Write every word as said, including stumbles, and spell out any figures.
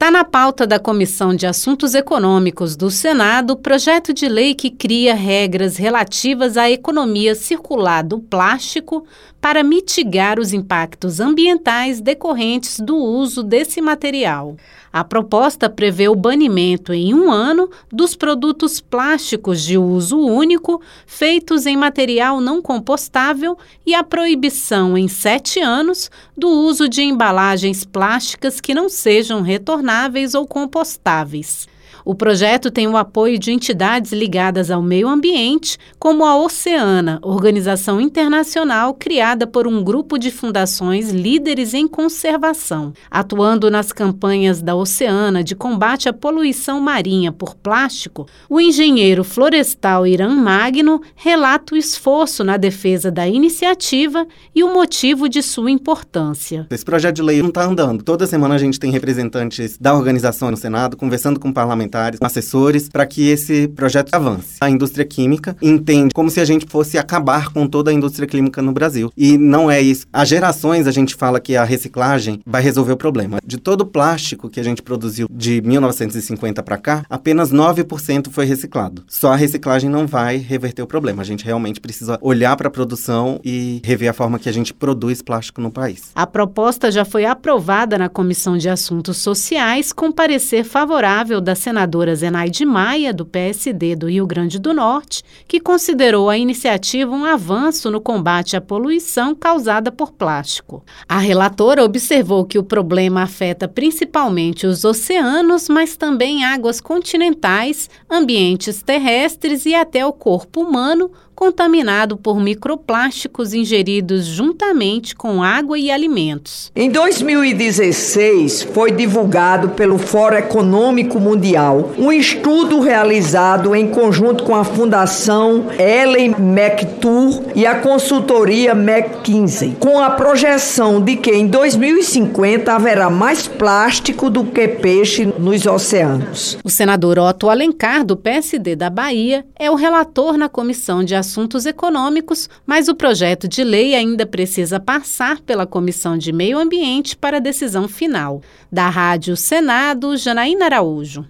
Está na pauta da Comissão de Assuntos Econômicos do Senado o projeto de lei que cria regras relativas à economia circular do plástico para mitigar os impactos ambientais decorrentes do uso desse material. A proposta prevê o banimento em um ano dos produtos plásticos de uso único feitos em material não compostável e a proibição em sete anos do uso de embalagens plásticas que não sejam retornáveis ou compostáveis. O projeto tem o apoio de entidades ligadas ao meio ambiente, como a Oceana, organização internacional criada por um grupo de fundações líderes em conservação. Atuando nas campanhas da Oceana de combate à poluição marinha por plástico, o engenheiro florestal Irã Magno relata o esforço na defesa da iniciativa e o motivo de sua importância. Esse projeto de lei não está andando. Toda semana a gente tem representantes da organização no Senado conversando com parlamentares, assessores, para que esse projeto avance. A indústria química entende como se a gente fosse acabar com toda a indústria química no Brasil. E não é isso. Há gerações a gente fala que a reciclagem vai resolver o problema. De todo o plástico que a gente produziu de mil novecentos e cinquenta para cá, apenas nove por cento foi reciclado. Só a reciclagem não vai reverter o problema. A gente realmente precisa olhar para a produção e rever a forma que a gente produz plástico no país. A proposta já foi aprovada na Comissão de Assuntos Sociais com parecer favorável da senadora senadora Zenaide Maia, do P S D do Rio Grande do Norte, que considerou a iniciativa um avanço no combate à poluição causada por plástico. A relatora observou que o problema afeta principalmente os oceanos, mas também águas continentais, ambientes terrestres e até o corpo humano, contaminado por microplásticos ingeridos juntamente com água e alimentos. Em dois mil e dezesseis, foi divulgado pelo Fórum Econômico Mundial um estudo realizado em conjunto com a Fundação Ellen MacArthur e a consultoria McKinsey, com a projeção de que em dois mil e cinquenta haverá mais plástico do que peixe nos oceanos. O senador Otto Alencar, do P S D da Bahia, é o relator na Comissão de Assuntos Econômicos, mas o projeto de lei ainda precisa passar pela Comissão de Meio Ambiente para decisão final. Da Rádio Senado, Janaína Araújo.